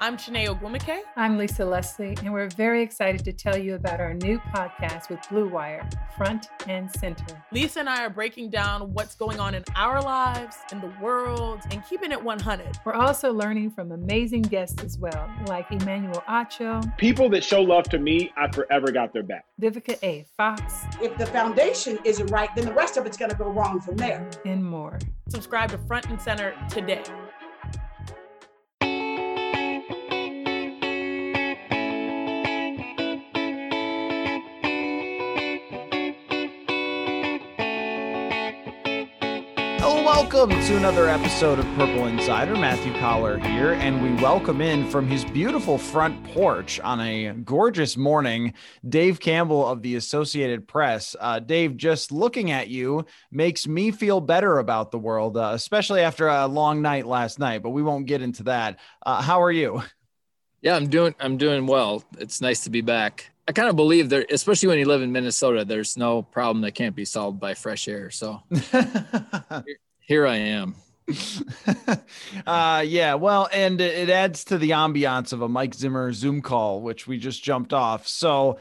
I'm Shanae Ogwumike. I'm Lisa Leslie, and we're very excited to tell you about our new podcast with Blue Wire, Front and Center. Lisa and I are breaking down what's going on in our lives, in the world, and keeping it 100. We're also learning from amazing guests as well, like Emmanuel Acho. People that show love to me, I forever got their back. Vivica A. Fox. If the foundation isn't right, then the rest of it's going to go wrong from there. And more. Subscribe to Front and Center today. Welcome to another episode of Purple Insider. Matthew Collar here, and we welcome in from his beautiful front porch on a gorgeous morning, Dave Campbell of the Associated Press. Dave, just looking at you makes me feel better about the world, especially after a long night last night, but we won't get into that. How are you? Yeah, I'm doing well. It's nice to be back. I kind of believe there, especially when you live in Minnesota, there's no problem that can't be solved by fresh air. So here I am. Yeah, well, and it adds to the ambiance of a Mike Zimmer Zoom call, which we just jumped off. So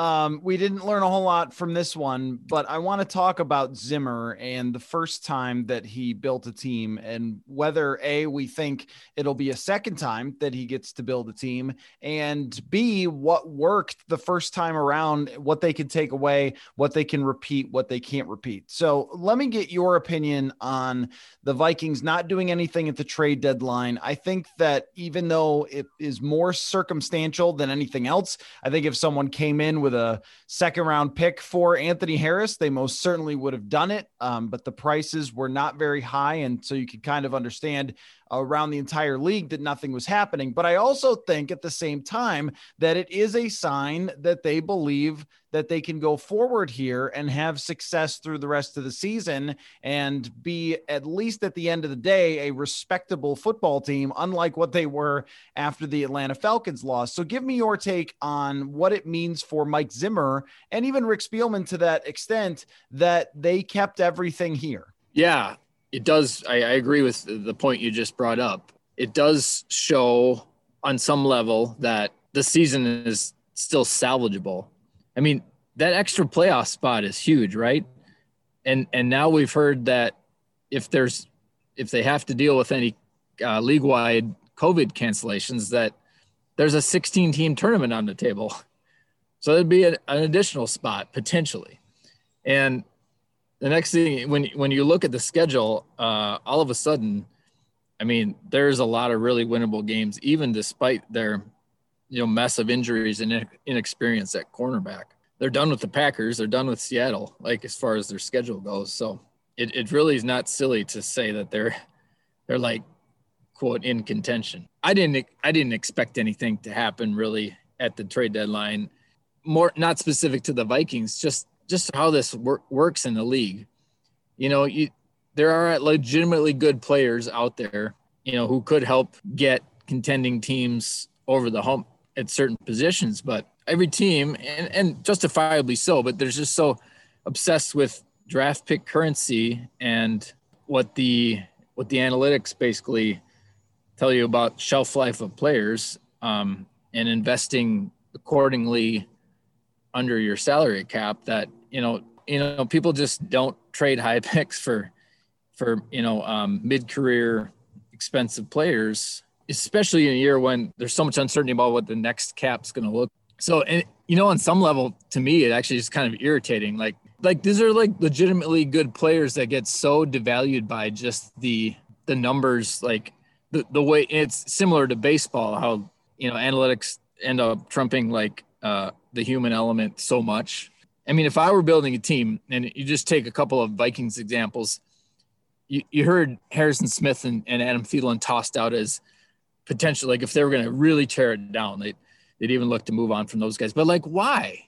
we didn't learn a whole lot from this one, but I want to talk about Zimmer and the first time that he built a team and whether A, we think it'll be a second time that he gets to build a team, and B, what worked the first time around, what they can take away, what they can repeat, what they can't repeat. So let me get your opinion on the Vikings not doing anything at the trade deadline. I think that even though it is more circumstantial than anything else, I think if someone came in with a second round pick for Anthony Harris, they most certainly would have done it. But the prices were not very high. And so you could kind of understand around the entire league that nothing was happening. But I also think at the same time that it is a sign that they believe that they can go forward here and have success through the rest of the season and be, at least at the end of the day, a respectable football team, unlike what they were after the Atlanta Falcons loss. So give me your take on what it means for Mike Zimmer and even Rick Spielman to that extent that they kept everything here. Yeah, it does. I agree with the point you just brought up. It does show on some level that the season is still salvageable. I mean, that extra playoff spot is huge, right? And now we've heard that if they have to deal with any league-wide COVID cancellations, that there's a 16-team tournament on the table. So there'd be an additional spot potentially. And the next thing, when you look at the schedule, all of a sudden, I mean, there's a lot of really winnable games, even despite their mess of injuries and inexperience at cornerback. They're done with the Packers. They're done with Seattle, like as far as their schedule goes. So it really is not silly to say that they're like, quote, in contention. I didn't expect anything to happen really at the trade deadline. More not specific to the Vikings, just how this works in the league. There are legitimately good players out there, who could help get contending teams over the hump at certain positions, but every team, and justifiably so, but they're just so obsessed with draft pick currency and what the analytics basically tell you about shelf life of players, and investing accordingly under your salary cap that, people just don't trade high picks for mid-career expensive players, especially in a year when there's so much uncertainty about what the next cap's going to look. So, and on some level, to me, it actually is kind of irritating. Like these are like legitimately good players that get so devalued by just the numbers, like the way it's similar to baseball, how, analytics end up trumping like the human element so much. I mean, if I were building a team and you just take a couple of Vikings examples, you heard Harrison Smith and Adam Thielen tossed out as potential, like if they were going to really tear it down, they'd even look to move on from those guys. But like, why?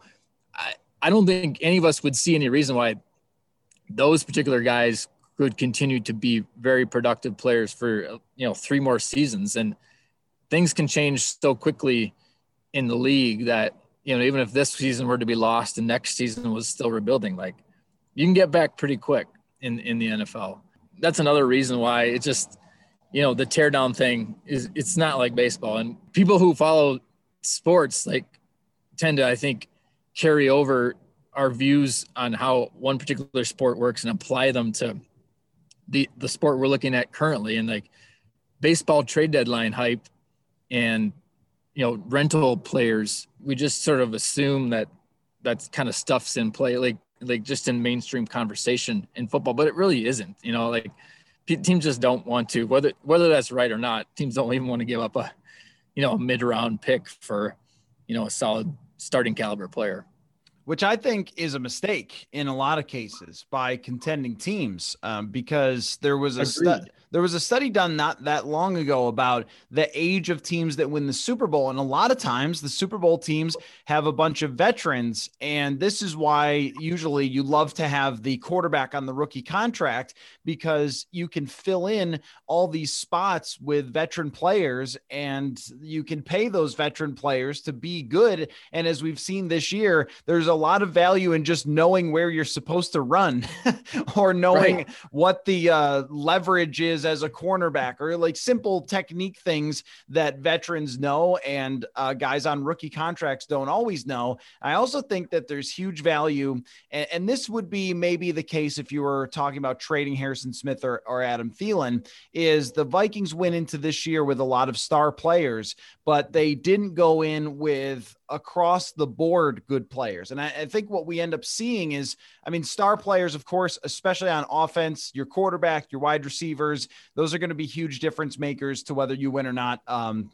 I don't think any of us would see any reason why those particular guys could continue to be very productive players for, 3 more seasons. And things can change so quickly in the league that, even if this season were to be lost and next season was still rebuilding, like you can get back pretty quick in the NFL. That's another reason why it just, the tear down thing it's not like baseball. And people who follow sports tend to, I think, carry over our views on how one particular sport works and apply them to the sport we're looking at currently. And baseball trade deadline hype and, rental players, we just sort of assume that kind of stuff's in play, like just in mainstream conversation in football, but it really isn't. Teams just don't want to, whether that's right or not. Teams don't even want to give up a mid-round pick for a solid starting caliber player, which I think is a mistake in a lot of cases by contending teams, because there was a study done not that long ago about the age of teams that win the Super Bowl. And a lot of times the Super Bowl teams have a bunch of veterans. And this is why usually you love to have the quarterback on the rookie contract, because you can fill in all these spots with veteran players and you can pay those veteran players to be good. And as we've seen this year, there's a lot of value in just knowing where you're supposed to run or knowing what the leverage is as a cornerback, or simple technique things that veterans know and guys on rookie contracts don't always know. I also think that there's huge value, and this would be maybe the case if you were talking about trading Harrison Smith or Adam Thielen, is the Vikings went into this year with a lot of star players, but they didn't go in with across the board good players. And I think what we end up seeing is, star players, of course, especially on offense, your quarterback, your wide receivers, those are going to be huge difference makers to whether you win or not.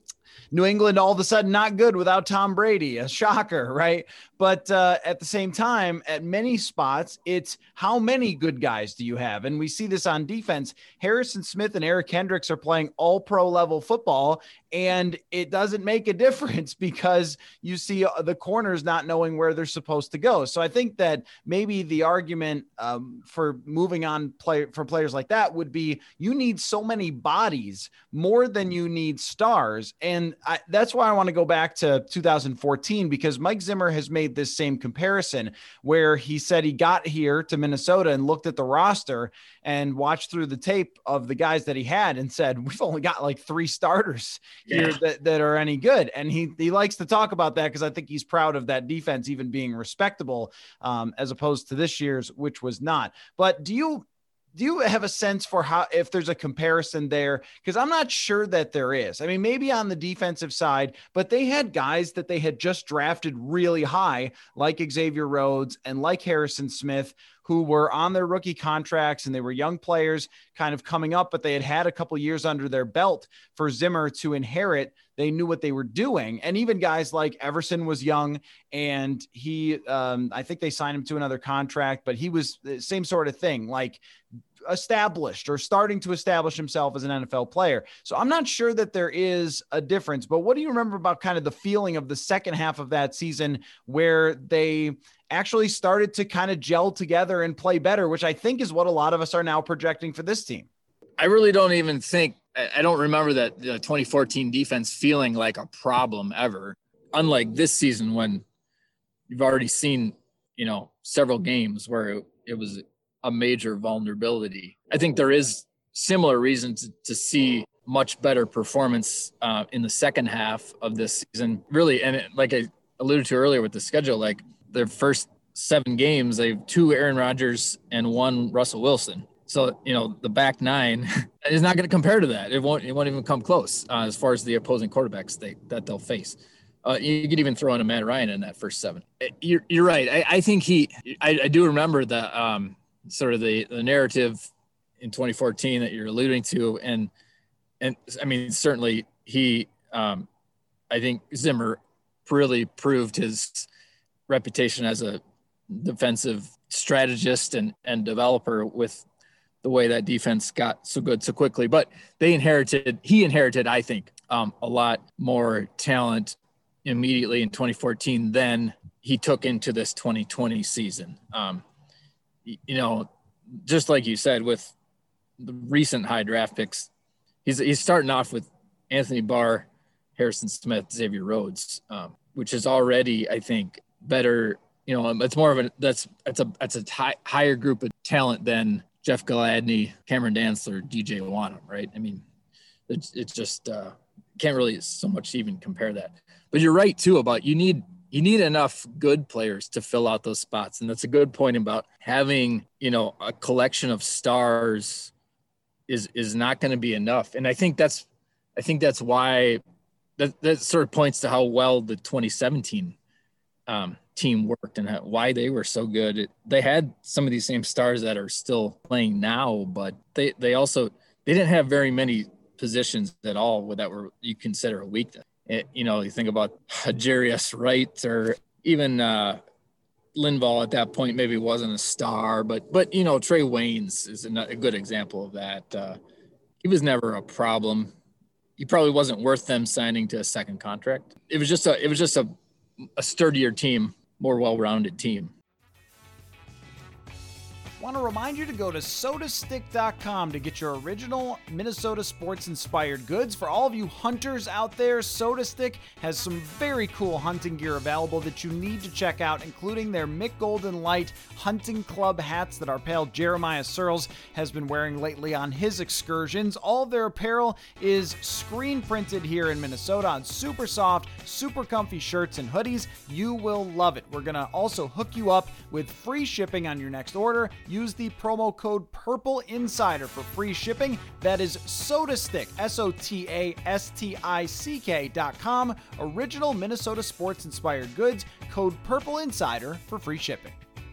New England all of a sudden not good without Tom Brady, a shocker, right? But at the same time, at many spots, it's how many good guys do you have? And we see this on defense. Harrison Smith and Eric Kendricks are playing all pro level football, and it doesn't make a difference because you see the corners not knowing where they're supposed to go. So I think that maybe the argument for moving on for players like that would be you need so many bodies more than you need stars. And that's why I want to go back to 2014, because Mike Zimmer has made this same comparison where he said he got here to Minnesota and looked at the roster and watched through the tape of the guys that he had and said, we've only got 3 starters here that are any good. And he likes to talk about that because I think he's proud of that defense even being respectable, as opposed to this year's, which was not. But do you have a sense for if there's a comparison there? Because I'm not sure that there is. Maybe on the defensive side, but they had guys that they had just drafted really high, like Xavier Rhodes and like Harrison Smith, who were on their rookie contracts and they were young players kind of coming up, but they had a couple years under their belt for Zimmer to inherit. They knew what they were doing. And even guys like Everson was young, and he, I think they signed him to another contract, but he was the same sort of thing, established or starting to establish himself as an NFL player. So I'm not sure that there is a difference, but what do you remember about kind of the feeling of the second half of that season where they actually started to kind of gel together and play better, which I think is what a lot of us are now projecting for this team? I really don't even think, I don't remember that the 2014 defense feeling like a problem ever. Unlike this season when you've already seen, several games where it was a major vulnerability. I think there is similar reason to see much better performance in the second half of this season. Really, and like I alluded to earlier with the schedule, their first 7 games, they have 2 Aaron Rodgers and 1 Russell Wilson. So, the back 9 is not going to compare to that. It won't even come close as far as the opposing quarterbacks that they'll face. You could even throw in a Matt Ryan in that first 7. You're right. I think I do remember the sort of the narrative in 2014 that you're alluding to. And certainly I think Zimmer really proved his reputation as a defensive strategist and developer with the way that defense got so good so quickly. But he inherited, I think, a lot more talent immediately in 2014 than he took into this 2020 season. Just like you said, with the recent high draft picks, he's starting off with Anthony Barr, Harrison Smith, Xavier Rhodes, which is already, I think, better. It's more of that's a higher group of talent than Jeff Gladney, Cameron Dantzler, DJ Wanham, right? It's just can't really so much even compare that. But you're right too about you need enough good players to fill out those spots. And that's a good point about having, a collection of stars is not going to be enough. And I think that's why that sort of points to how well the 2017 team worked and why they were so good. They had some of these same stars that are still playing now, but they didn't have very many positions at all that were you consider a weakness. You think about Jarius Wright or even Linval at that point maybe wasn't a star, but Trey Waynes is a good example of that. He was never a problem. He probably wasn't worth them signing to a second contract. It was just a sturdier team, more well-rounded team. Want to remind you to go to sodastick.com to get your original Minnesota sports-inspired goods. For all of you hunters out there, SodaStick has some very cool hunting gear available that you need to check out, including their Mick Golden Light hunting club hats that our pal Jeremiah Searles has been wearing lately on his excursions. All of their apparel is screen printed here in Minnesota on super soft, super comfy shirts and hoodies. You will love it. We're going to also hook you up with free shipping on your next order. Use the promo code PURPLEINSIDER for free shipping. That is SodaStick, SotaStick.com. Original Minnesota sports-inspired goods. Code PURPLEINSIDER for free shipping.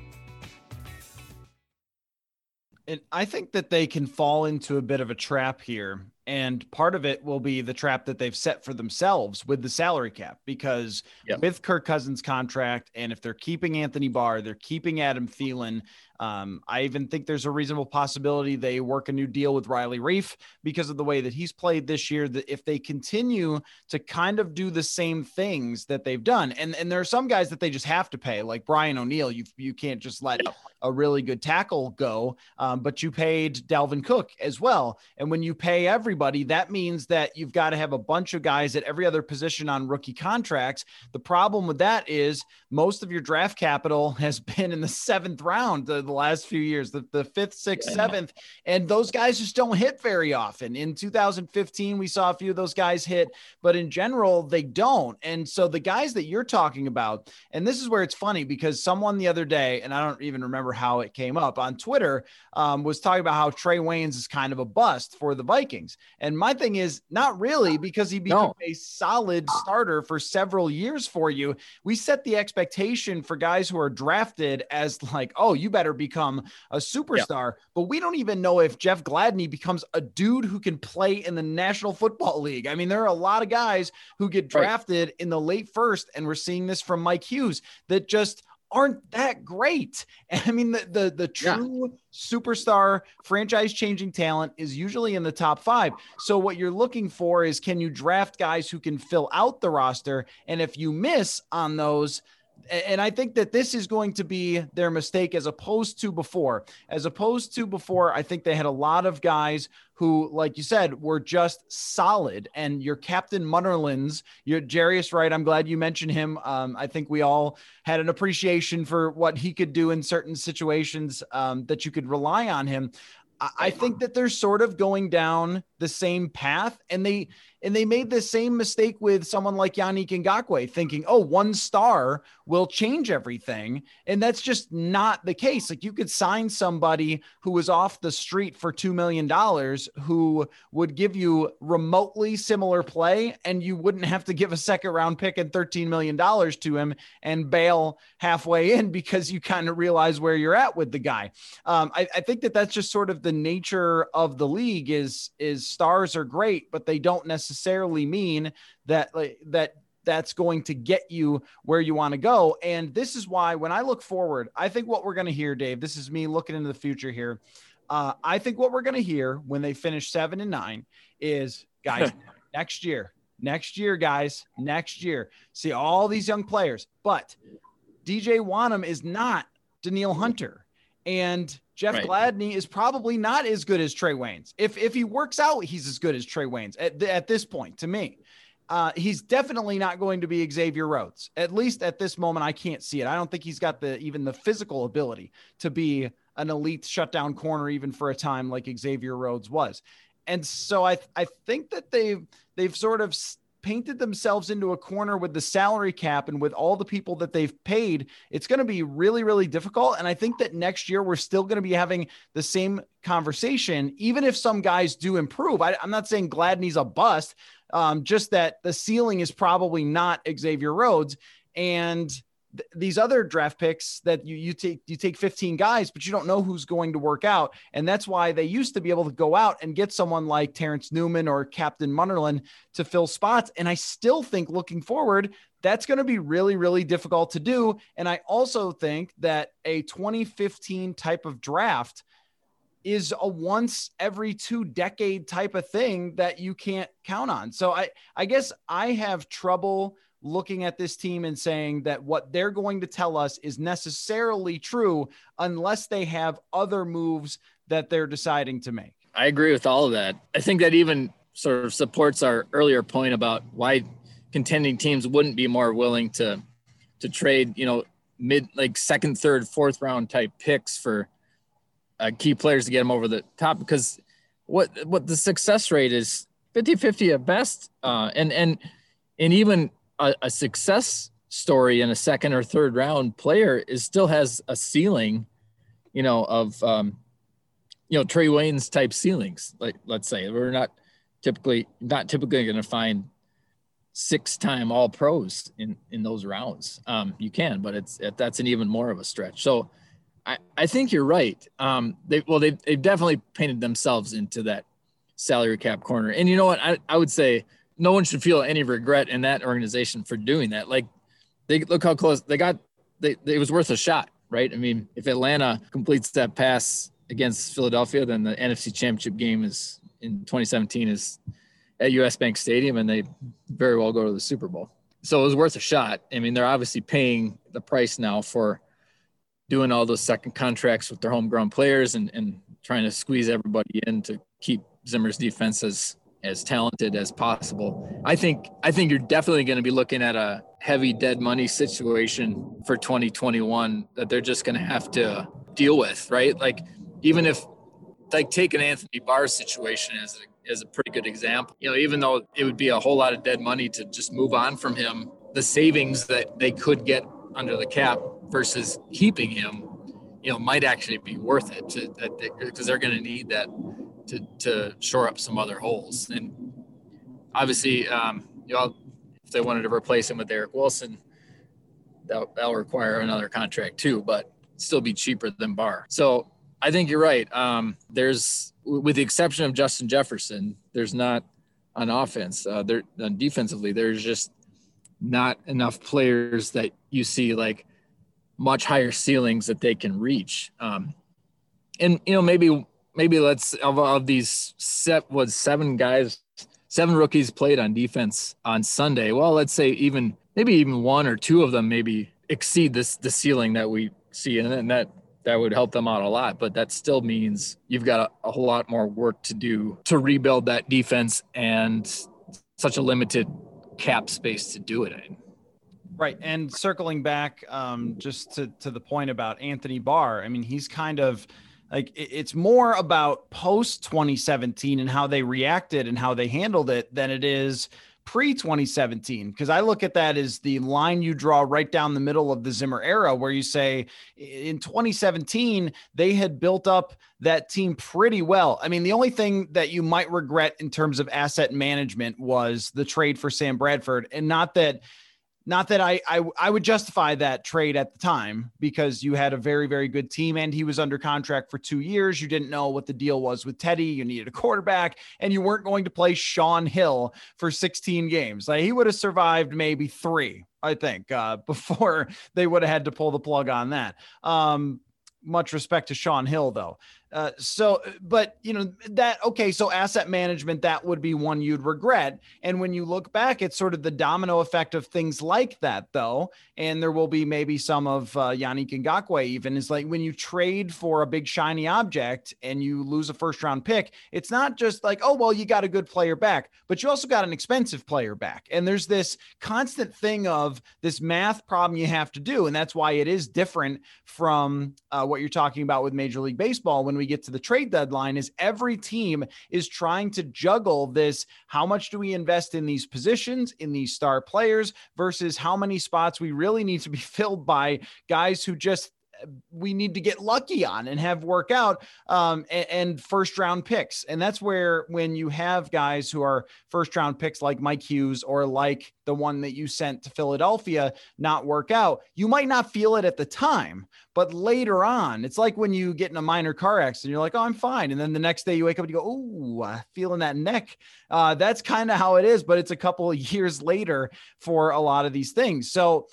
And I think that they can fall into a bit of a trap here. And part of it will be the trap that they've set for themselves with the salary cap, because with Kirk Cousins' contract, and if they're keeping Anthony Barr, they're keeping Adam Thielen. I even think there's a reasonable possibility they work a new deal with Riley Reif because of the way that he's played this year, that if they continue to kind of do the same things that they've done, and there are some guys that they just have to pay, like Brian O'Neill, you can't just let a really good tackle go, but you paid Dalvin Cook as well. And when you pay everybody, that means that you've got to have a bunch of guys at every other position on rookie contracts. The problem with that is most of your draft capital has been in the 7th round the last few years, the 5th, 6th, 7th, and those guys just don't hit very often. In 2015, we saw a few of those guys hit, but in general, they don't. And so the guys that you're talking about, and this is where it's funny, because someone the other day, and I don't even remember how it came up on Twitter, was talking about how Trey Waynes is kind of a bust for the Vikings. And my thing is, not really, because he became a solid starter for several years for you. We set the expectation for guys who are drafted as like, oh, you better become a superstar. But we don't even know if Jeff Gladney becomes a dude who can play in the National Football League. I mean, there are a lot of guys who get drafted in the late first, and we're seeing this from Mike Hughes, that just aren't that great. I mean, the true superstar franchise changing talent is usually in the top 5. So what you're looking for is, can you draft guys who can fill out the roster? And if you miss on those, and I think that this is going to be their mistake as opposed to before. I think they had a lot of guys who, like you said, were just solid. And your Captain Munnerlins, your Jarius Wright, I'm glad you mentioned him. I think we all had an appreciation for what he could do in certain situations, that you could rely on him. I think that they're sort of going down the same path, and they made the same mistake with someone like Yannick Ngakoue, thinking, oh, one star will change everything. And that's just not the case. Like, you could sign somebody who was off the street for $2 million who would give you remotely similar play, and you wouldn't have to give a 2nd round pick and $13 million to him and bail halfway in because you kind of realize where you're at with the guy. I think that that's just sort of the nature of the league is stars are great, but they don't necessarily mean that that's going to get you where you want to go. And this is why, when I look forward, I think what we're going to hear, Dave, this is me looking into the future here. I think what we're going to hear when they finish 7-9 is, guys, next year, guys, next year, see all these young players, but DJ Wonnum is not Danielle Hunter. And Jeff Gladney is probably not as good as Trey Waynes. If he works out, he's as good as Trey Waynes at this point, to me. He's definitely not going to be Xavier Rhodes. At least at this moment, I can't see it. I don't think he's got even the physical ability to be an elite shutdown corner, even for a time like Xavier Rhodes was. And so I think that they've sort of painted themselves into a corner with the salary cap and with all the people that they've paid. It's going to be really, really difficult. And I think that next year we're still going to be having the same conversation, even if some guys do improve. I'm not saying Gladney's a bust, just that the ceiling is probably not Xavier Rhodes. And these other draft picks that you take 15 guys, but you don't know who's going to work out. And that's why they used to be able to go out and get someone like Terrence Newman or Captain Munnerlyn to fill spots. And I still think looking forward, that's going to be really, really difficult to do. And I also think that a 2015 type of draft is a once every 2 decade type of thing that you can't count on. So I guess I have trouble looking at this team and saying that what they're going to tell us is necessarily true unless they have other moves that they're deciding to make. I agree with all of that. I think that even sort of supports our earlier point about why contending teams wouldn't be more willing to trade, mid, like second, third, fourth round type picks for key players to get them over the top, because what the success rate is 50-50 at best. And even a success story in a second or third round player still has a ceiling, of, Trey Wayne's type ceilings. Like, let's say we're not typically going to find 6-time all pros in those rounds. You can, but that's an even more of a stretch. So I think you're right. They've definitely painted themselves into that salary cap corner. And you know what, I would say, no one should feel any regret in that organization for doing that. Like, they look how close they got. It was worth a shot, right? I mean, if Atlanta completes that pass against Philadelphia, then the NFC Championship game is in 2017 is at US Bank Stadium, and they very well go to the Super Bowl. So it was worth a shot. I mean, they're obviously paying the price now for doing all those second contracts with their homegrown players and trying to squeeze everybody in to keep Zimmer's defense as talented as possible. I think you're definitely going to be looking at a heavy dead money situation for 2021 that they're just going to have to deal with, right? Like, even if, like, take an Anthony Barr situation as a pretty good example, even though it would be a whole lot of dead money to just move on from him, the savings that they could get under the cap versus keeping him, might actually be worth it because they're going to need that to shore up some other holes. And obviously, if they wanted to replace him with Eric Wilson, that'll require another contract too, but still be cheaper than Barr. So I think you're right. There's, with the exception of Justin Jefferson, there's not on offense. Defensively, there's just not enough players that you see like much higher ceilings that they can reach. And maybe let's, of these 7 rookies played on defense on Sunday. Well, let's say even 1 or 2 of them maybe exceed the ceiling that we see, and that would help them out a lot. But that still means you've got a whole lot more work to do to rebuild that defense, and such a limited cap space to do it in. Right. And circling back just to the point about Anthony Barr, I mean, he's kind of like, it's more about post 2017 and how they reacted and how they handled it than it is pre 2017. Because I look at that as the line you draw right down the middle of the Zimmer era, where you say in 2017, they had built up that team pretty well. I mean, the only thing that you might regret in terms of asset management was the trade for Sam Bradford. And not that I would justify that trade at the time, because you had a very, very good team and he was under contract for 2 years. You didn't know what the deal was with Teddy. You needed a quarterback and you weren't going to play Shaun Hill for 16 games. Like, he would have survived maybe 3, I think, before they would have had to pull the plug on that. Much respect to Shaun Hill though. So asset management, that would be one you'd regret. And when you look back, it's sort of the domino effect of things like that though. And there will be maybe some of Yannick Ngakoue even, is like, when you trade for a big shiny object and you lose a first round pick, it's not just like, oh, well, you got a good player back, but you also got an expensive player back. And there's this constant thing of this math problem you have to do. And that's why it is different from what you're talking about with Major League Baseball, when when we get to the trade deadline is every team is trying to juggle this. How much do we invest in these positions, in these star players, versus how many spots we really need to be filled by guys who just we need to get lucky on and have work out and first round picks. And that's where, when you have guys who are first round picks like Mike Hughes or like the one that you sent to Philadelphia not work out, you might not feel it at the time, but later on, it's like when you get in a minor car accident, you're like, oh, I'm fine. And then the next day you wake up and you go, oh, feeling that neck. That's kind of how it is, but it's a couple of years later for a lot of these things. So,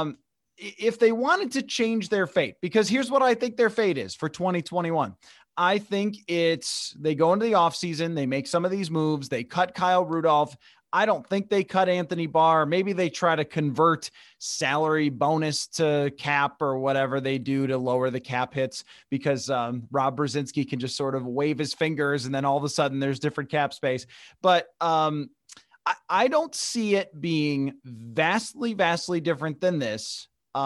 if they wanted to change their fate, because here's what I think their fate is for 2021. I think it's, they go into the offseason, they make some of these moves, they cut Kyle Rudolph. I don't think they cut Anthony Barr. Maybe they try to convert salary bonus to cap or whatever they do to lower the cap hits, because Rob Brzezinski can just sort of wave his fingers and then all of a sudden there's different cap space. But I don't see it being vastly different than this.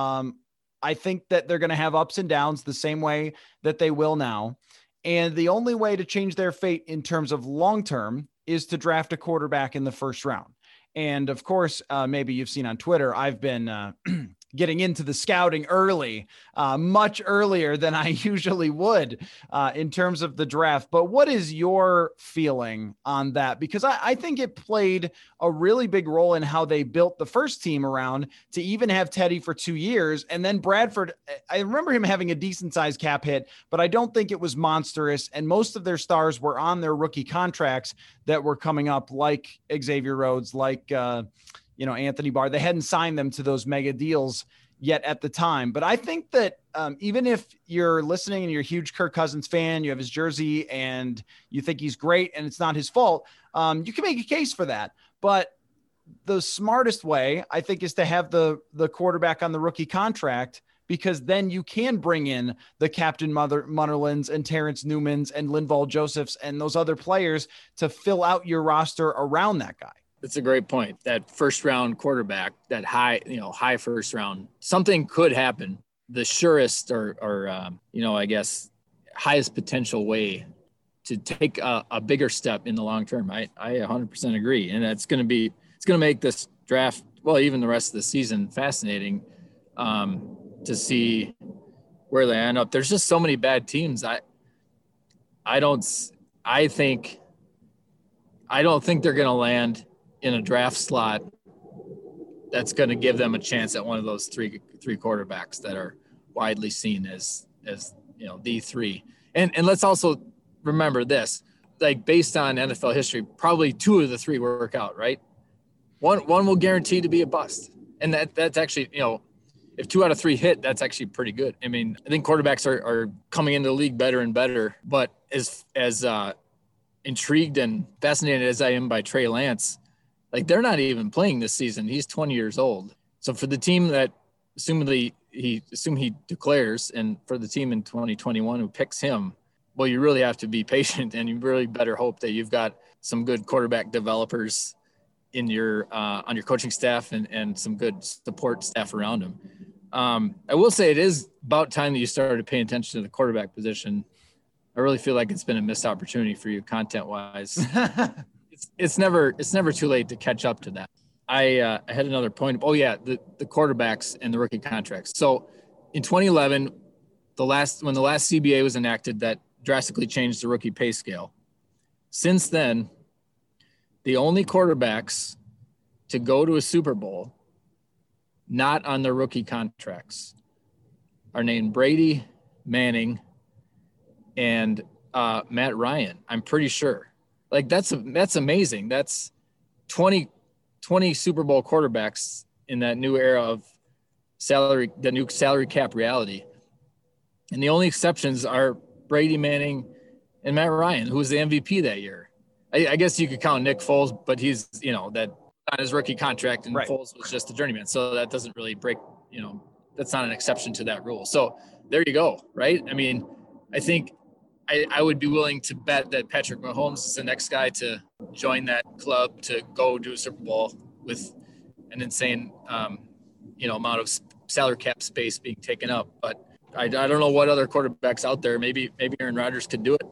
I think that they're going to have ups and downs the same way that they will now. And the only way to change their fate in terms of long-term is to draft a quarterback in the first round. And of course, maybe you've seen on Twitter, I've been getting into the scouting early, much earlier than I usually would in terms of the draft. But what is your feeling on that? Because I think it played a really big role in how they built the first team around to even have Teddy for 2 years. And then Bradford, I remember him having a decent sized cap hit, but I don't think it was monstrous. And most of their stars were on their rookie contracts that were coming up, like Xavier Rhodes, like, Anthony Barr. They hadn't signed them to those mega deals yet at the time. But I think that even if you're listening and you're a huge Kirk Cousins fan, you have his jersey and you think he's great and it's not his fault, you can make a case for that. But the smartest way, I think, is to have the quarterback on the rookie contract, because then you can bring in the Captain Munnerlins and Terrence Newmans and Linval Josephs and those other players to fill out your roster around that guy. That's a great point. That first round quarterback, that high first round, something could happen. The surest or I guess highest potential way to take a bigger step in the long term. I 100% agree. And it's going to make this draft, well, even the rest of the season, fascinating to see where they end up. There's just so many bad teams. I don't think they're going to land in a draft slot that's going to give them a chance at one of those three quarterbacks that are widely seen as the three. And let's also remember this, like, based on NFL history, probably two of the three work out, right? One will guarantee to be a bust. And that's actually, if 2 out of 3 hit, that's actually pretty good. I mean, I think quarterbacks are coming into the league better and better, but as intrigued and fascinated as I am by Trey Lance, like, they're not even playing this season. He's 20 years old. So for the team that assuming he declares, and for the team in 2021 who picks him, well, you really have to be patient, and you really better hope that you've got some good quarterback developers in your on your coaching staff and some good support staff around him. I will say it is about time that you started paying attention to the quarterback position. I really feel like it's been a missed opportunity for you content wise. It's never too late to catch up to that. I had another point. Oh yeah, the quarterbacks and the rookie contracts. So in 2011, when the last CBA was enacted, that drastically changed the rookie pay scale. Since then, the only quarterbacks to go to a Super Bowl not on their rookie contracts are named Brady, Manning, and Matt Ryan. I'm pretty sure. Like, that's amazing. That's 20 Super Bowl quarterbacks in that new era of the new salary cap reality. And the only exceptions are Brady, Manning, and Matt Ryan, who was the MVP that year. I guess you could count Nick Foles, but he's, that on his rookie contract, and right. Foles was just a journeyman. So that doesn't really break, that's not an exception to that rule. So there you go. Right. I mean, I think I would be willing to bet that Patrick Mahomes is the next guy to join that club to go do a Super Bowl with an insane, amount of salary cap space being taken up. But I don't know what other quarterbacks out there. Maybe Aaron Rodgers could do it,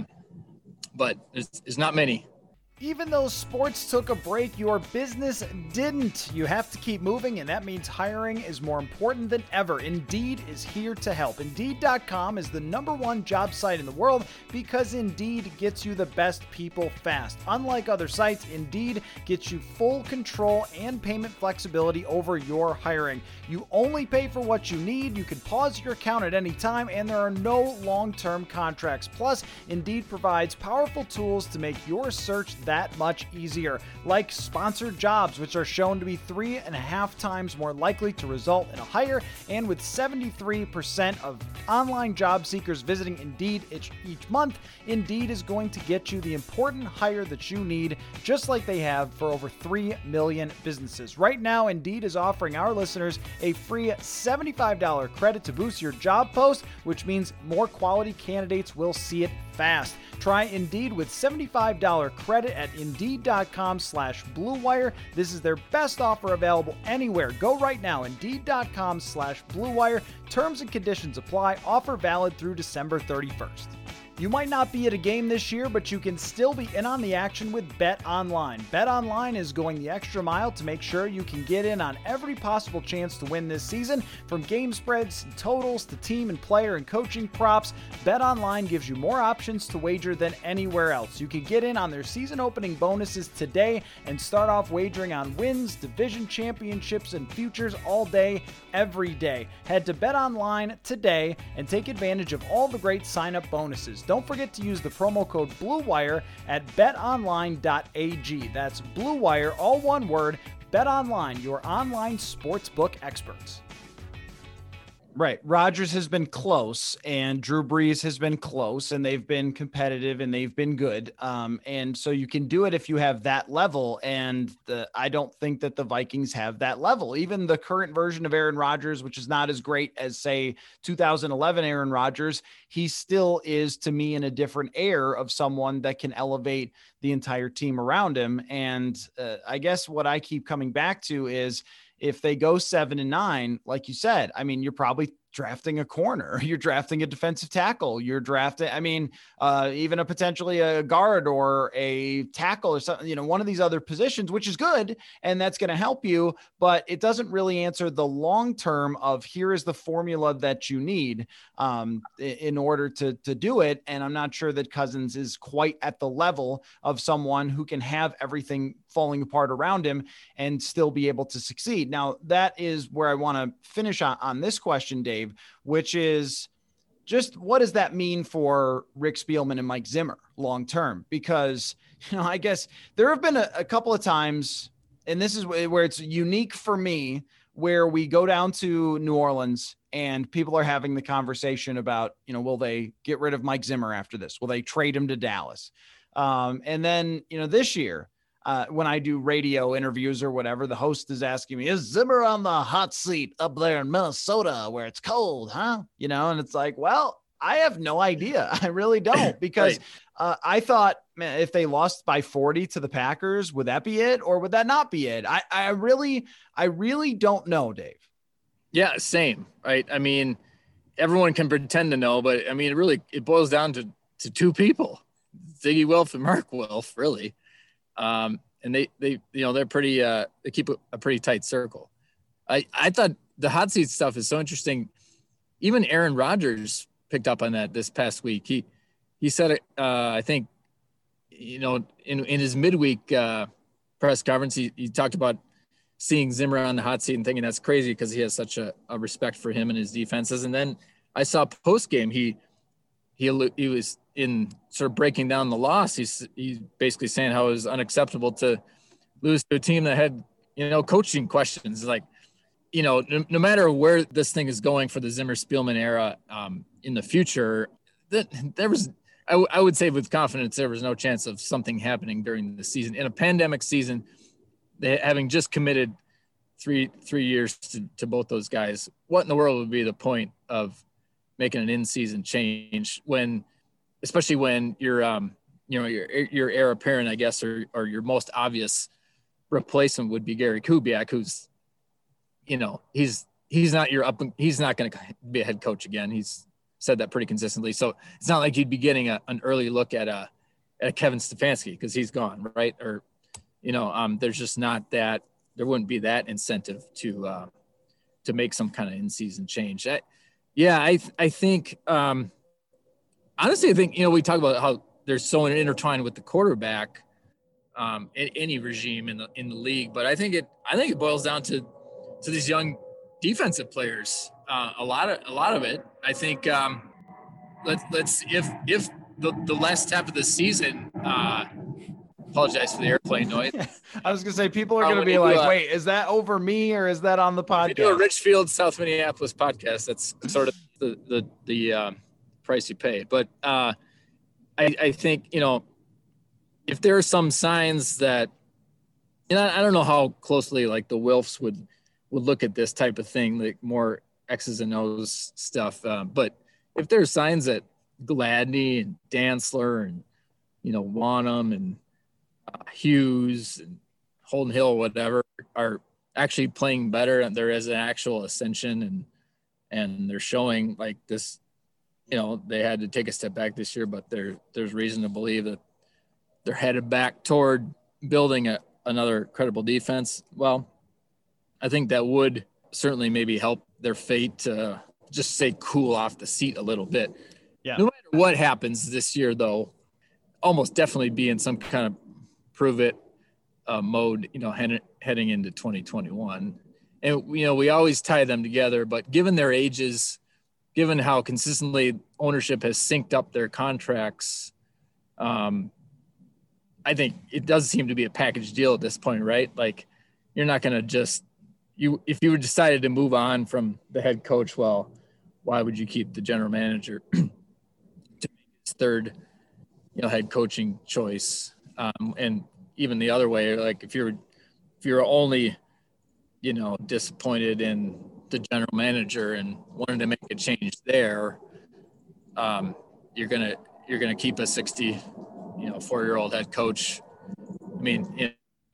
but there's not many. Even though sports took a break, your business didn't. You have to keep moving, and that means hiring is more important than ever. Indeed is here to help. Indeed.com is the #1 job site in the world because Indeed gets you the best people fast. Unlike other sites, Indeed gets you full control and payment flexibility over your hiring. You only pay for what you need. You can pause your account at any time, and there are no long-term contracts. Plus, Indeed provides powerful tools to make your search that much easier, like sponsored jobs, which are shown to be 3.5 times more likely to result in a hire. And with 73% of online job seekers visiting Indeed each month, Indeed is going to get you the important hire that you need, just like they have for over 3 million businesses. Right now, Indeed is offering our listeners a free $75 credit to boost your job post, which means more quality candidates will see it fast. Try Indeed with $75 credit at Indeed.com/Blue Wire. This is their best offer available anywhere. Go right now, Indeed.com/Blue Wire. Terms and conditions apply. Offer valid through December 31st. You might not be at a game this year, but you can still be in on the action with BetOnline. BetOnline is going the extra mile to make sure you can get in on every possible chance to win this season. From game spreads, totals, to team and player and coaching props, BetOnline gives you more options to wager than anywhere else. You can get in on their season opening bonuses today and start off wagering on wins, division championships, and futures all day, every day. Head to BetOnline today and take advantage of all the great sign-up bonuses. Don't forget to use the promo code BlueWire at betonline.ag. That's BlueWire, all one word. BetOnline, your online sportsbook experts. Right. Rodgers has been close and Drew Brees has been close, and they've been competitive and they've been good. And so you can do it if you have that level. And I don't think that the Vikings have that level. Even the current version of Aaron Rodgers, which is not as great as, say, 2011 Aaron Rodgers, he still is, to me, in a different air of someone that can elevate the entire team around him. And I guess what I keep coming back to is, if they go 7-9, like you said, I mean, you're probably drafting a corner, you're drafting a defensive tackle, you're drafting, even a potentially a guard or a tackle or something, one of these other positions, which is good. And that's going to help you, but it doesn't really answer the long-term of here is the formula that you need in order to do it. And I'm not sure that Cousins is quite at the level of someone who can have everything falling apart around him and still be able to succeed. Now, that is where I want to finish on this question, Dave, which is just what does that mean for Rick Spielman and Mike Zimmer long-term? Because, I guess there have been a couple of times, and this is where it's unique for me, where we go down to New Orleans and people are having the conversation about, will they get rid of Mike Zimmer after this? Will they trade him to Dallas? And then, this year, when I do radio interviews or whatever, the host is asking me, is Zimmer on the hot seat up there in Minnesota where it's cold, huh? And it's like, well, I have no idea. I really don't, because I thought, man, if they lost by 40 to the Packers, would that be it? Or would that not be it? I really don't know, Dave. Yeah, same. Right. I mean, everyone can pretend to know, but I mean, it boils down to two people, Ziggy Wilf and Mark Wilf, really. And they're pretty, they keep a pretty tight circle. I thought the hot seat stuff is so interesting. Even Aaron Rodgers picked up on that this past week. He said it, I think, in his midweek, press conference, he talked about seeing Zimmer on the hot seat and thinking that's crazy because he has such a respect for him and his defenses. And then I saw post game, he was in sort of breaking down the loss. He's basically saying how it was unacceptable to lose to a team that had, coaching questions. Like, no matter where this thing is going for the Zimmer Spielman era in the future, I would say with confidence, there was no chance of something happening during the season. In a pandemic season, having just committed three years to both those guys, what in the world would be the point of making an in-season change especially when your heir apparent, I guess, or your most obvious replacement would be Gary Kubiak, who's, he's he's not going to be a head coach again. He's said that pretty consistently. So it's not like you'd be getting an early look at Kevin Stefanski because he's gone, right? Or, there's just not that, there wouldn't be that incentive to make some kind of in-season change. I think, honestly, I think, we talk about how they're so intertwined with the quarterback in any regime in the league, but I think it boils down to these young defensive players. A lot of it. I think if the last half of the season. Apologize for the airplane noise. I was gonna say people are gonna be like, "Wait, is that over me or is that on the podcast?" If you do a Richfield, South Minneapolis podcast, that's sort of the price you pay. But I think if there are some signs that, I don't know how closely like the Wilfs would look at this type of thing, like more X's and O's stuff. But if there's signs that Gladney and Dantzler and Wanham and Hughes and Holden Hill, whatever, are actually playing better, and there is an actual ascension, and they're showing like this, they had to take a step back this year, but there's reason to believe that they're headed back toward building another credible defense. Well, I think that would certainly maybe help their fate to just say cool off the seat a little bit. Yeah. No matter what happens this year, though, almost definitely be in some kind of prove it mode, heading into 2021. And, we always tie them together, but given their ages, given how consistently ownership has synced up their contracts, I think it does seem to be a package deal at this point, right? Like you're not going to just, if you decided to move on from the head coach, well, why would you keep the general manager to make his third, head coaching choice? And even the other way, like if you're only, disappointed in the general manager and wanted to make a change there, you're gonna keep a 4-year-old head coach. I mean,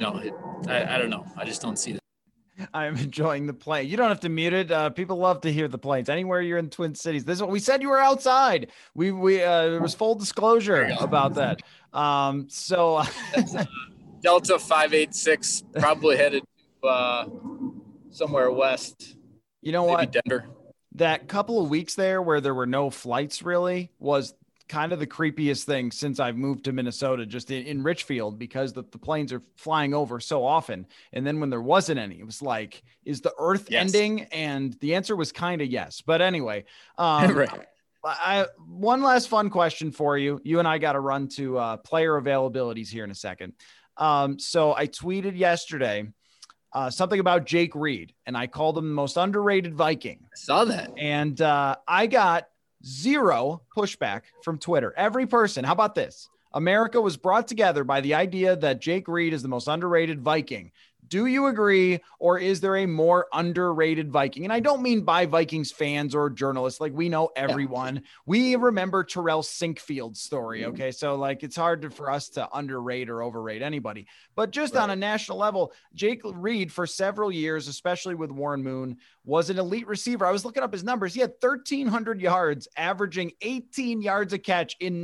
I don't know. I just don't see that. I'm enjoying the plane. You don't have to mute it. People love to hear the planes. Anywhere you're in Twin Cities. This is what we said. You were outside. There was full disclosure about that. So Delta 586 probably headed to somewhere west. You know what? Denver. That couple of weeks there where there were no flights really was kind of the creepiest thing since I've moved to Minnesota, just in Richfield, because the planes are flying over so often. And then when there wasn't any, it was like, is the earth ending? And the answer was kind of yes. But anyway, right. One last fun question for you. You and I got to run to player availabilities here in a second. So I tweeted yesterday something about Jake Reed, and I called him the most underrated Viking. I saw that. And I got 0 pushback from Twitter. Every person. How about this? America was brought together by the idea that Jake Reed is the most underrated Viking. Do you agree, or is there a more underrated Viking? And I don't mean by Vikings fans or journalists. Like, we know everyone. Yeah. We remember Terrell Sinkfield's story, okay? So, like, it's hard for us to underrate or overrate anybody. But just on a national level, Jake Reed, for several years, especially with Warren Moon, was an elite receiver. I was looking up his numbers. He had 1,300 yards, averaging 18 yards a catch in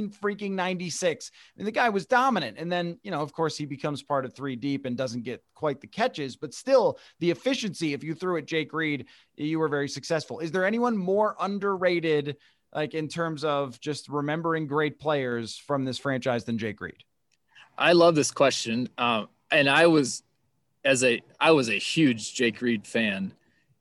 1996. I mean, the guy was dominant. And then, of course, he becomes part of 3 deep and doesn't get quite the catches, but still the efficiency, if you threw at Jake Reed, you were very successful. Is there anyone more underrated, like in terms of just remembering great players from this franchise than Jake Reed? I love this question. And I was a huge Jake Reed fan.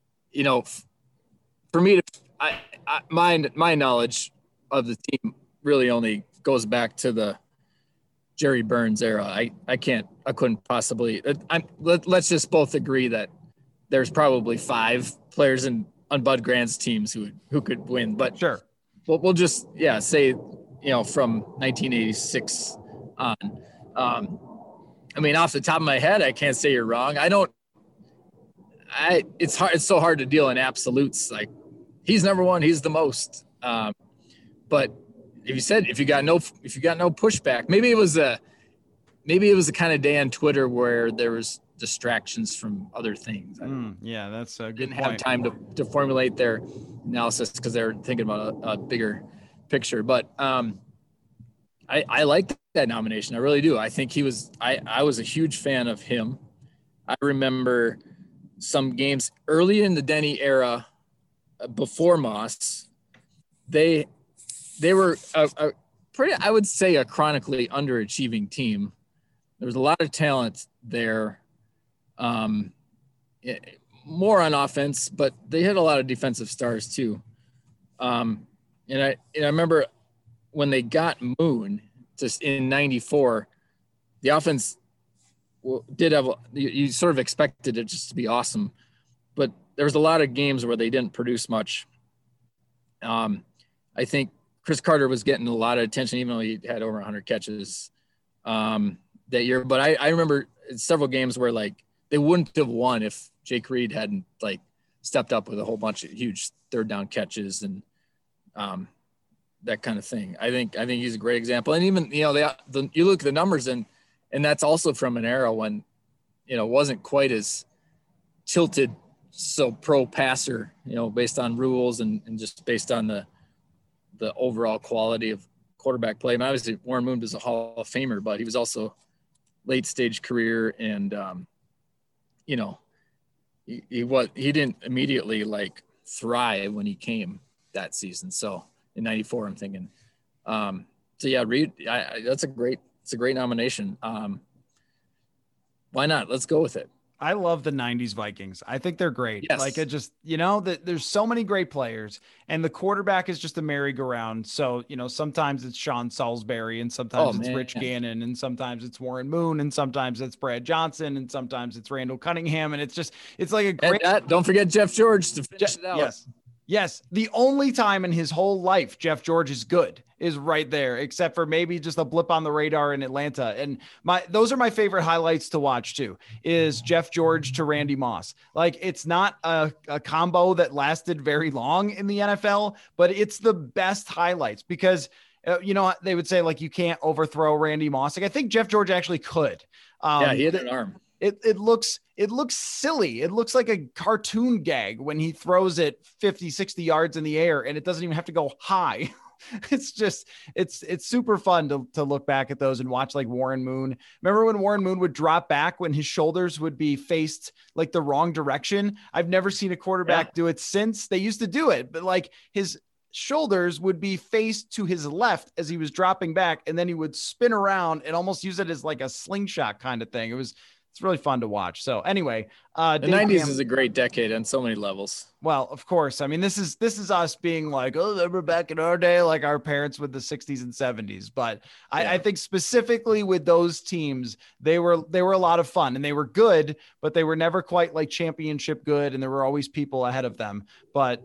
For me my knowledge of the team really only goes back to the Jerry Burns era. I couldn't possibly. Let's just both agree that there's probably 5 players on Bud Grant's teams who could win. But sure, we'll just say from 1986 on. I mean, off the top of my head, I can't say you're wrong. It's hard. It's so hard to deal in absolutes. Like, he's number one. He's the most. But if you got no pushback, maybe it was a kind of day on Twitter where there was distractions from other things. Yeah, that's a good didn't point. have time to formulate their analysis because they're thinking about a bigger picture. But I like that nomination. I really do. I think I was a huge fan of him. I remember some games early in the Denny era before Moss. They were a pretty, I would say, a chronically underachieving team. There was a lot of talent there, more on offense, but they had a lot of defensive stars too. And I remember when they got Moon just in '94, the offense did have, you sort of expected it just to be awesome, but there was a lot of games where they didn't produce much. I think Chris Carter was getting a lot of attention, even though he had over 100 catches that year. But I remember several games where like they wouldn't have won if Jake Reed hadn't like stepped up with a whole bunch of huge third down catches and that kind of thing. I think he's a great example. And even, you look at the numbers and that's also from an era when, wasn't quite as tilted, so pro passer, based on rules and just based on the overall quality of quarterback play. I mean, obviously Warren Moon was a Hall of Famer, but he was also late stage career. And, he didn't immediately like thrive when he came that season. So in '94, I'm thinking, Reed, it's a great nomination. Why not? Let's go with it. I love the 90s Vikings. I think they're great. Yes. Like, it just, that there's so many great players and the quarterback is just a merry-go-round. So, sometimes it's Sean Salisbury and sometimes it's Rich Gannon and sometimes it's Warren Moon and sometimes it's Brad Johnson and sometimes it's Randall Cunningham. And it's like a great, don't forget Jeff George to finish it out. Yes. The only time in his whole life Jeff George is good is right there, except for maybe just a blip on the radar in Atlanta. And those are my favorite highlights to watch too, is Jeff George to Randy Moss. Like, it's not a combo that lasted very long in the NFL, but it's the best highlights because, they would say like, you can't overthrow Randy Moss. Like, I think Jeff George actually could. He had an arm. It looks silly. It looks like a cartoon gag when he throws it 50, 60 yards in the air and it doesn't even have to go high. It's just, it's super fun to look back at those and watch like Warren Moon. Remember when Warren Moon would drop back when his shoulders would be faced like the wrong direction? I've never seen a quarterback do it since. They used to do it, but like his shoulders would be faced to his left as he was dropping back. And then he would spin around and almost use it as like a slingshot kind of thing. It's really fun to watch. So anyway, the 90s is a great decade on so many levels. Well, of course. I mean, this is us being like, oh, remember back in our day, like our parents with the 60s and 70s. But I think specifically with those teams, they were a lot of fun and they were good, but they were never quite like championship good. And there were always people ahead of them, but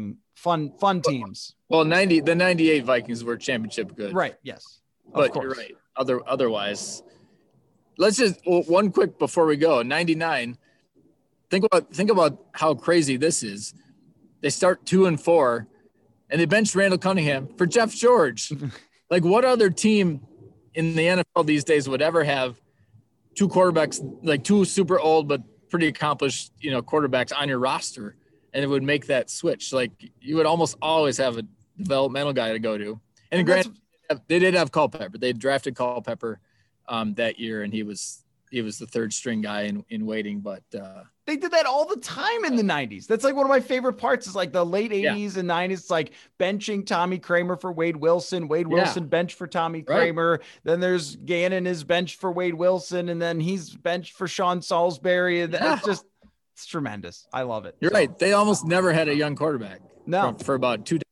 fun teams. Well, the 98 Vikings were championship good. Right. Yes. But you're right. Otherwise, let's just one quick before we go. 99. Think about how crazy this is. They start 2-4, and they bench Randall Cunningham for Jeff George. Like, what other team in the NFL these days would ever have two quarterbacks, like two super old but pretty accomplished, quarterbacks on your roster, and it would make that switch? Like, you would almost always have a developmental guy to go to. And granted, they did have Culpepper. They drafted Culpepper that year, and he was the third string guy in waiting, but they did that all the time in the 90s. That's like one of my favorite parts is like the late 80s and 90s. It's like benching Tommy Kramer for Wade Wilson. Wade Wilson benched for Tommy Kramer. Right. Then there's Gannon is benched for Wade Wilson, and then he's benched for Sean Salisbury. And it's tremendous. I love it. You're right. They almost never had a young quarterback. No, for about 2 days.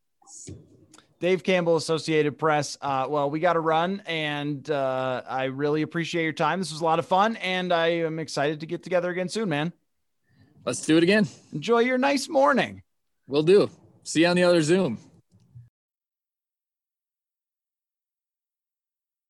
Dave Campbell, Associated Press. Well, we got to run, and I really appreciate your time. This was a lot of fun, and I am excited to get together again soon, man. Let's do it again. Enjoy your nice morning. Will do. See you on the other Zoom.